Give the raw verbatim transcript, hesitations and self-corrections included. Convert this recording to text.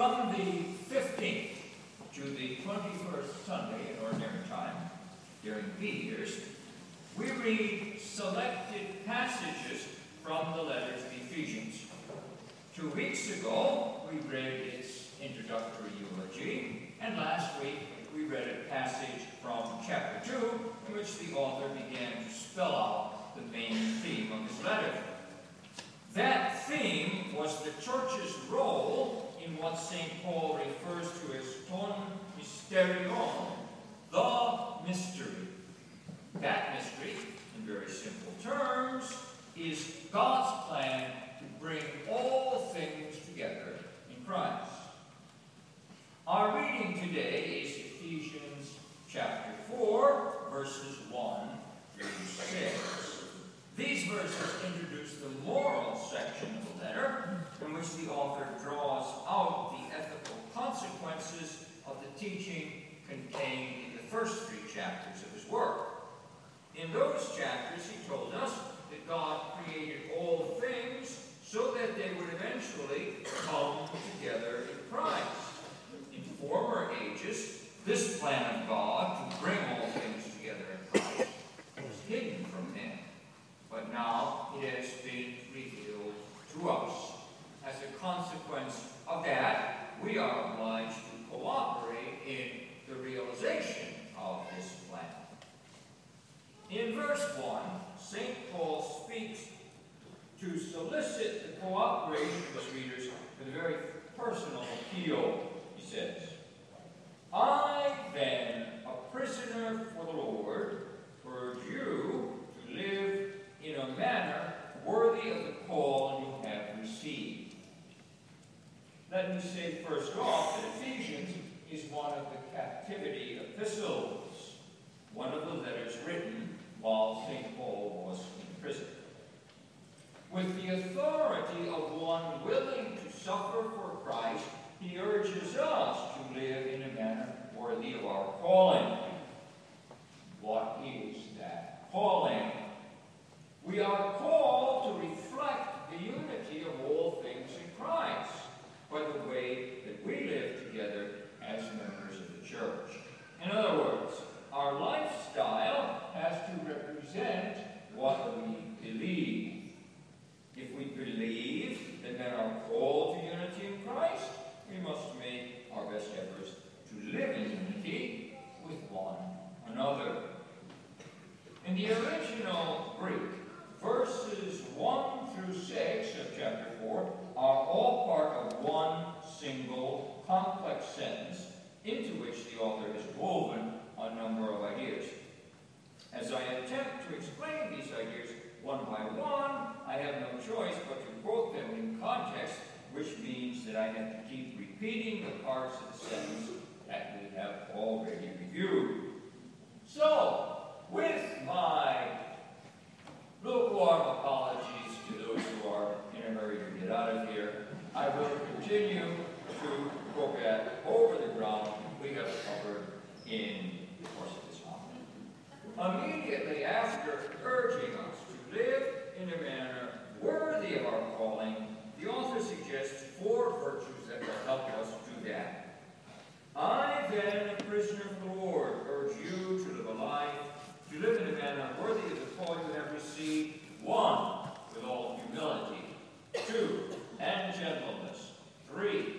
From the fifteenth to the twenty-first Sunday in Ordinary Time, during B years, we read selected passages from the letter to the Ephesians. Two weeks ago, we read its introductory eulogy, and last week we read a passage from chapter two, in which the author began to spell out the main theme of his letter. That theme was the church's role in what Saint Paul refers to as ton mysterion, the mystery. That mystery, in very simple terms, is God's plan to bring all things together in Christ. Our reading today is Ephesians chapter four, verses one through six. These verses introduce the moral section of the letter, in which the author draws out the ethical consequences of the teaching contained in the first three chapters of his work. In those chapters, he told us that God created all things so that they would eventually come together in Christ. In former ages, this plan of God to bring all things together in Christ was hidden from men. But now it has been revealed to us. As a consequence of that, we are obliged to cooperate in the realization of this plan. In verse one, Saint Paul speaks to solicit the cooperation of his readers with a very personal appeal. He says, I then, a prisoner for the Lord, urge you to live in a manner worthy of the call you have received. Let me say first off that Ephesians is one of the captivity epistles, one of the letters written while Saint Paul was in prison. With the authority of one willing to suffer for Christ, he urges us to live in a manner worthy of our calling. What is that calling? We are called to reflect the unity of all things in Christ by the way that we live together as members of the church. In other words, our lifestyle has to represent what we believe. If we believe that men are called to unity in Christ, we must make our best efforts to live in unity with one another. In the original Greek, verses one through six of chapter four are all part of one single complex sentence into which the author has woven a number of ideas. As I attempt to explain these ideas one by one, I have no choice but to quote them in context, which means that I have to keep repeating the parts of the sentence that we have already reviewed. So, with my lukewarm apologies to those who are in a hurry to get out of here, I will continue to go back over the ground we have covered in the course of this month. Immediately after urging us to live in a manner worthy of our calling, the author suggests four virtues that will help us do that. I, then, a prisoner of the Lord, urge you to live a life, to live in a manner worthy of the call you have received. One, with all humility. Two, and gentleness. Three,